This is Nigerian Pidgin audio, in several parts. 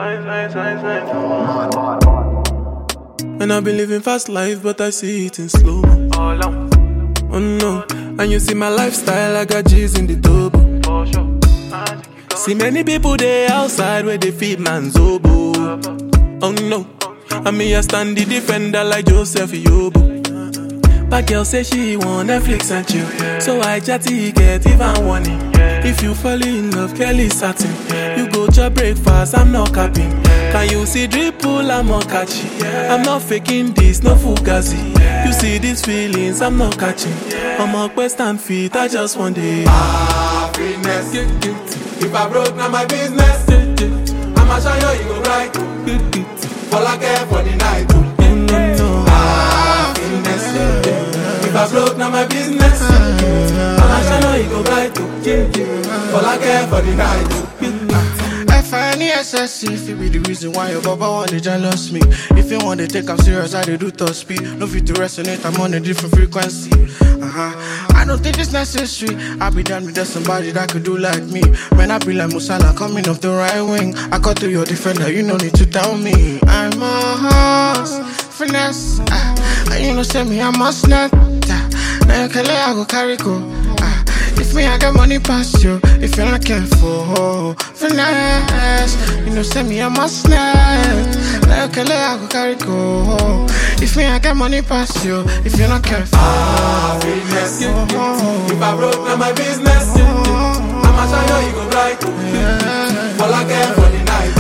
And I've been living fast life, but I see it in slow. Oh no, and you see my lifestyle, I got G's in the double. See many people there outside where they feed man's oboe. Oh no, and me I stand the defender like Joseph Yobo. But girl say she want Netflix and chill, so I chatty get even warning. If you fall in love, Kelly satin. You go to breakfast, I'm not capping. Can you see dripple, I'm not catchy. I'm not faking this, no fugazi. You see these feelings, I'm not catching. I'm a quest and feet, I just want it. Happiness. If I broke, now my business. I'ma show you go right. All I care for the night. Happiness. If I broke, now my business. I'ma show you go right. All I care for the night. FNESSC, if it be the reason why your baba want to jealous me. If you want to take I'm serious, I do top speed. No fit to resonate, I'm on a different frequency. I don't think it's necessary. I'll be done with that somebody that could do like me. Man, I be like Musala coming off the right wing. I cut to your defender, you no need to down me. I'm a horse, finesse. And you know, say me, I must not. Now you can let I go carry go. If me, I got money past you. If you're not careful, finesse. You know, send me a must net. Like a I go carry go. If me, I got money past you. If you're not careful, happiness. If I broke, now my business. I'ma show you go right. All I care for the night.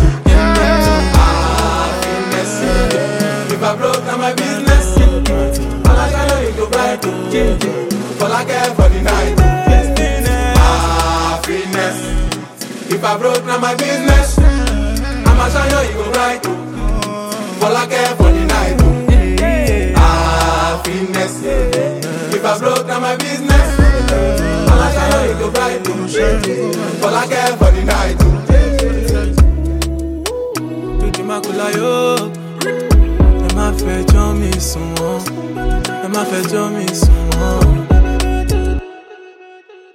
Happiness. If I broke, now my business. I'ma show you go right. All I care for the night. If I broke, now my business. I'ma show you go right. All I care for the night. Happiness. If I broke, now my business. I'ma show you go right. All I care for the night. Tutti maculayo. Ẹ má fẹjọ́ mi sùn wọ́n. Ẹ má fẹjọ́ mi sùn wọ́n.